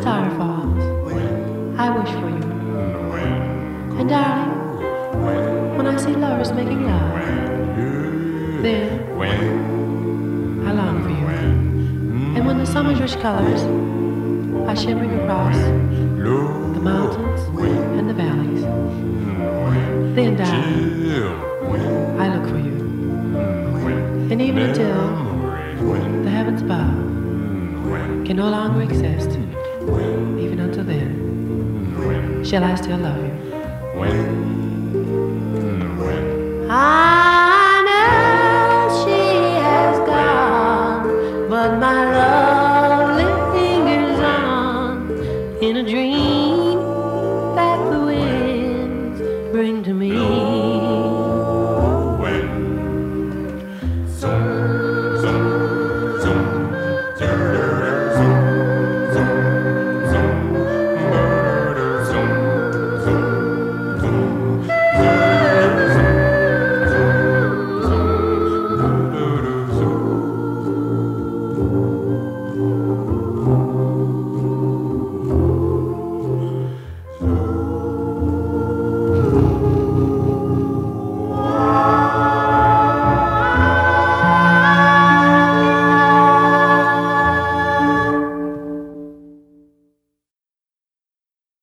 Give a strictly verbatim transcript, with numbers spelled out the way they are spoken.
star falls, I wish for you. And darling, when I see lovers making love, then I long for you. And when the summer's rich colors are shimmering across the mountains and the valleys, then darling, I look for you. And even until the heavens above can no longer exist, even until then, shall I still love you? Ah!